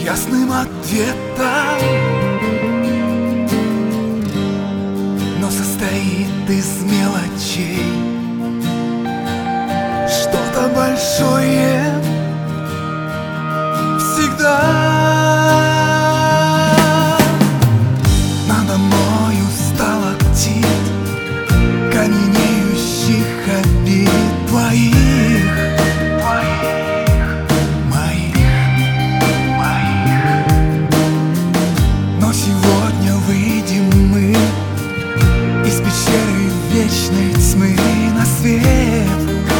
ясным ответом, но состоит из мелочей. Что-то большое всегда надо мною сталактит каменеющих обид твоих, моих. Но сегодня выйдем мы из пещеры вечной тьмы на свет.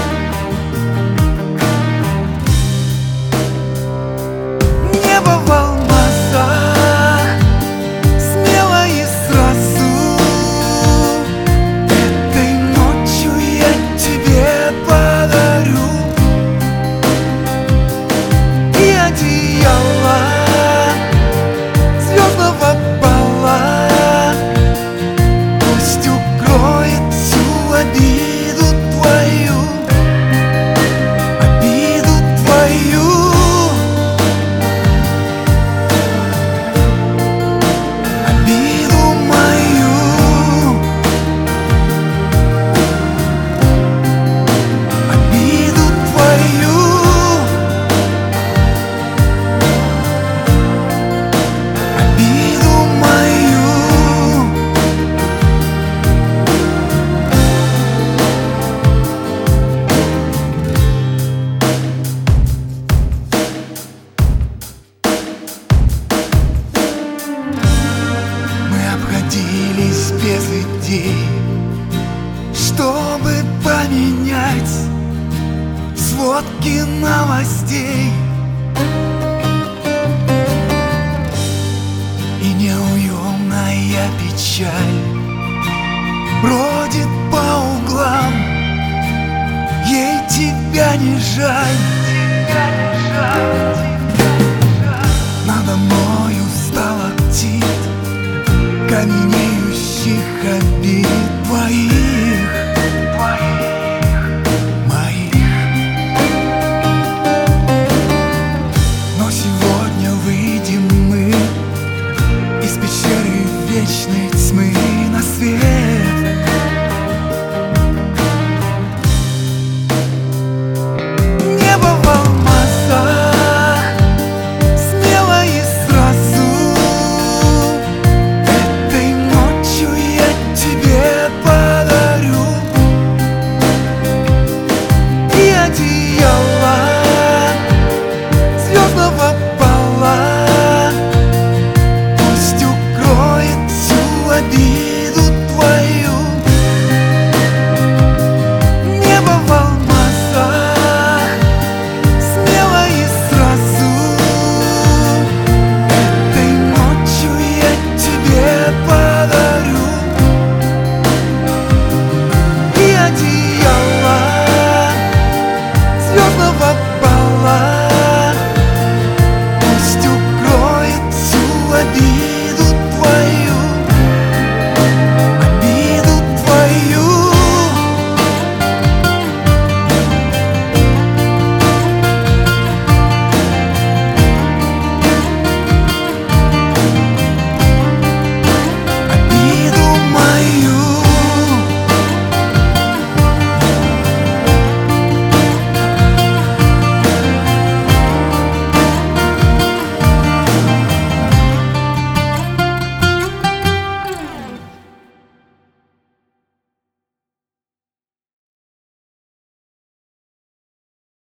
Небо в алмазах, смело и сразу. Этой ночью я тебе подарю и одеяло звездного бала. Пусть укроет всю обиду твою, обиду твою. Обходились без идей, чтобы поменять сводки новостей. И неуемная печаль бродит по углам. Ей тебя не жаль, надо мною сталактит каменеющих обид твоих.